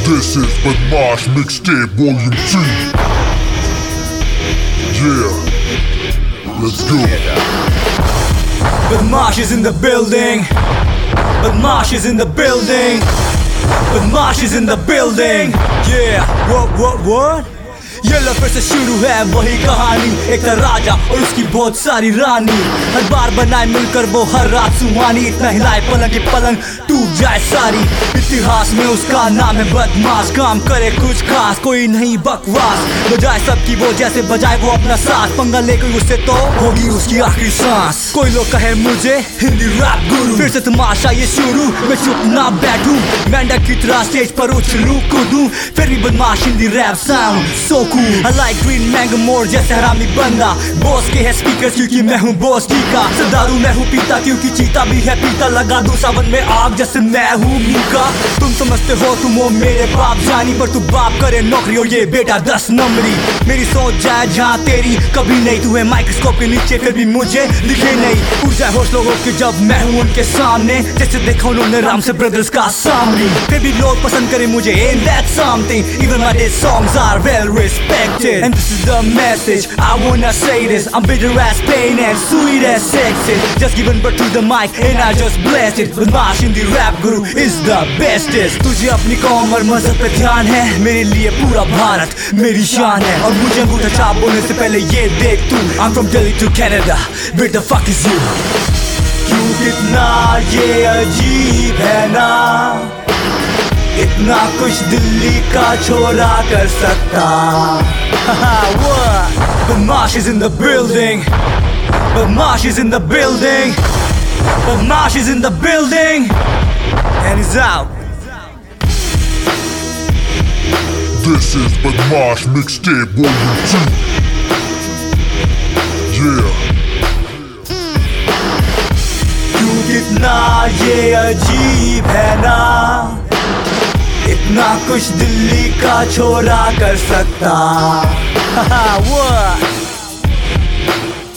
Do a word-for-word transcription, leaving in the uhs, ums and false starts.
This is Badmaash Mixtape Volume two. Yeah, let's go. Badmaash is in the building. Badmaash is in the building. Badmaash is in the building. Yeah, what, what, what? ये लफ्ज़ से शुरू है वही कहानी, एक था राजा और उसकी बहुत सारी रानी। हर बार बनाए मिलकर वो हर रात सुहानी, इतना हिलाए पलंग की पलंग टूट जाए सारी। इतिहास में उसका नाम है बदमाश, काम करे कुछ खास, कोई नहीं बकवास, बजाए सबकी वो जैसे बजाए वो अपना साथ। पंगा लेकर उससे तो होगी उसकी आखिरी सांस। कोई लोग कहे मुझे हिंदी रैप गुरु, फिर से तमाशा ये शुरू, मैं चुप ना बैठूं, मेंढक की तरह स्टेज पर उछलूं कूदूं, फिर भी बदमाश Hindi rap sound so cool. I like green mango more जैसे हरामी बंदा, बॉस के है स्पीकर्स क्योंकि मैं हूँ बॉस टीका। दारू मैं हूँ पीता क्योंकि चीता भी है पीता, लगा दूं सावन में आग जैसे मैं हूँ मीका। तुम समझते हो तुम हो मेरे बाप जानी, पर तू बाप करे नौकरी और ये बेटा दस नंबरी। मेरी सोच जाए जहाँ तेरी कभी नहीं, तू है माइक्रोस्कोप के नीचे फिर भी मुझे दिखे नहीं। उड़ जाए होश लोगों की जब मैं हूँ उनके सामने, जैसे देखा उन्होंने राम से ब्रदर्स का सामने। फिर भी लोग पसंद करे मुझे, ain't that something? Even my dead songs are well respected, and this is the message I wanna say this. I'm bitter as pain and sweet as sexy, just giving birth to the mic and I just blessed it. Badmaash in the rap guru is the bestest. तुझे अपनी कौम और मजहब पे ध्यान है, मेरे लिए पूरा भारत मेरी शान है। और मुझे अंगूठा छाप बोलने से पहले ये देख तू, I'm from Delhi to Canada, where the fuck is you? क्यों कितना ये अजीब है ना, इतना कुछ दिल्ली का छोरा कर सकता। What? Badmaash is in the building. Badmaash is in the building. Badmaash is in the building. And he's out. This is Badmaash Mixtape Volume two. Yeah. क्यों कितना ये अजीब है ना, इतना कुछ दिल्ली का छोरा कर सकता। What?